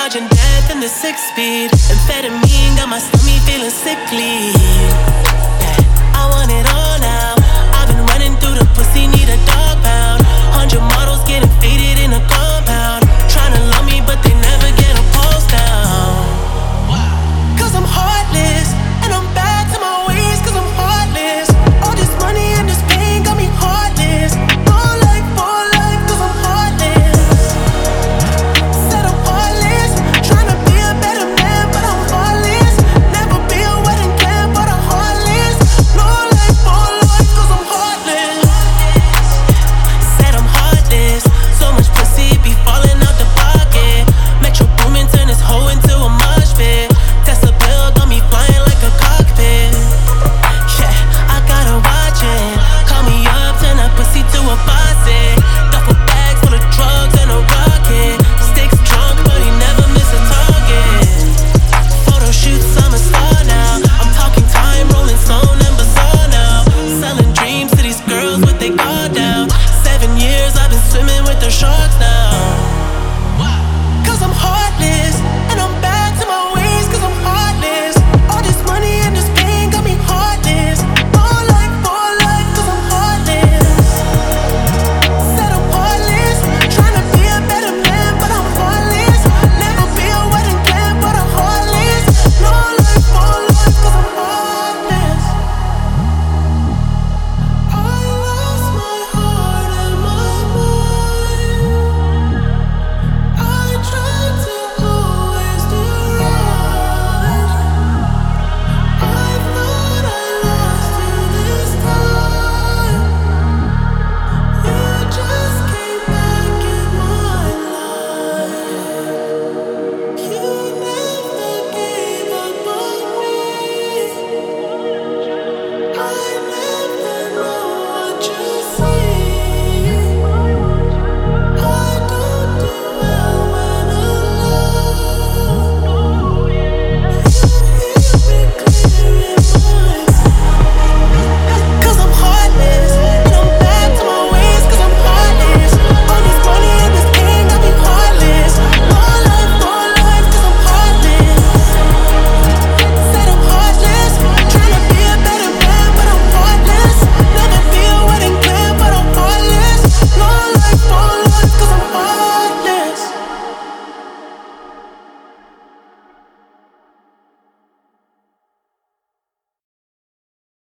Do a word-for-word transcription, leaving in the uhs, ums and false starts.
dodging death in the six speed. Amphetamine got my stomach feeling sickly. Yeah, I want it all now. I've been running through the pussy, need a dog pound. Hundred models getting faded in a cold.